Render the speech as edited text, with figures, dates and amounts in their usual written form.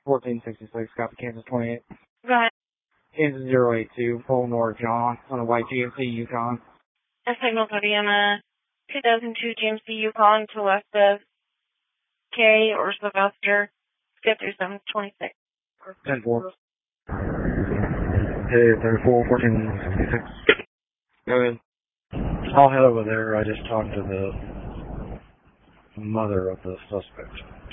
1466, copy Kansas 28. Go ahead. Kansas 082, full north John, on a white GMC Yukon. A signal copy on a 2002 GMC Yukon to west of K or Sylvester, 53726. 10-4. Hey, 34, 1466. Go ahead. I'll head over there. I just talked to the mother of the suspect.